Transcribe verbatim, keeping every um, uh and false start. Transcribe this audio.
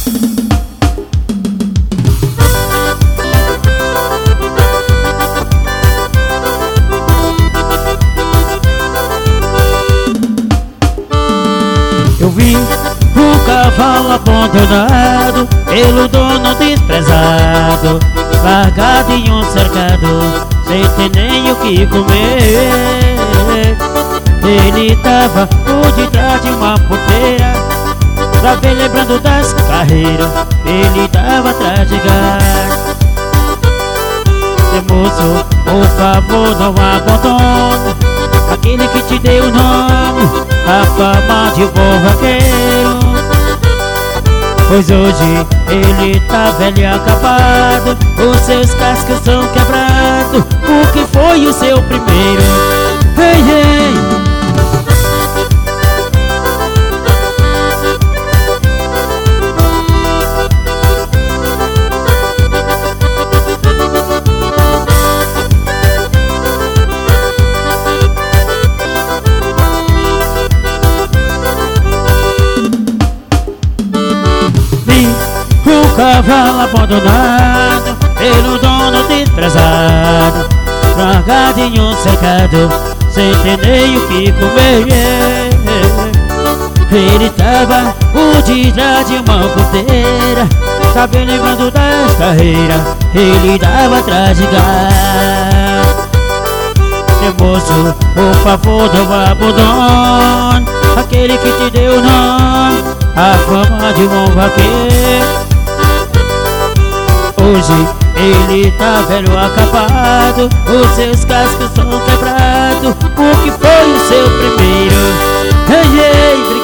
Eu vi um cavalo abandonado pelo dono desprezado, largado em um cercado, sem ter nem o que comer. Ele tava por detrás de uma porteira, pra ver lembrando das carreiras. Ele tava atrás de gás. Moço, por favor, não abandone aquele que te deu o nome, a fama de bom vaqueiro. Pois hoje ele tá velho e acabado, os seus cascos são quebrados, porque foi o seu primeiro. Ei, ei. Um cavalo abandonado pelo dono desprezado, largado em um cercado, sem ter nem o que comer. Ele tava por detrás de uma porteira, sabe, lembrando das carreiras. Ele tava atrás de gás. Moço, por favor, não abandone aquele que te deu o nome, a fama de um vaqueiro. Hoje ele tá velho acabado, os seus cascos são quebrados, porque foi o seu primeiro. Ei, ei,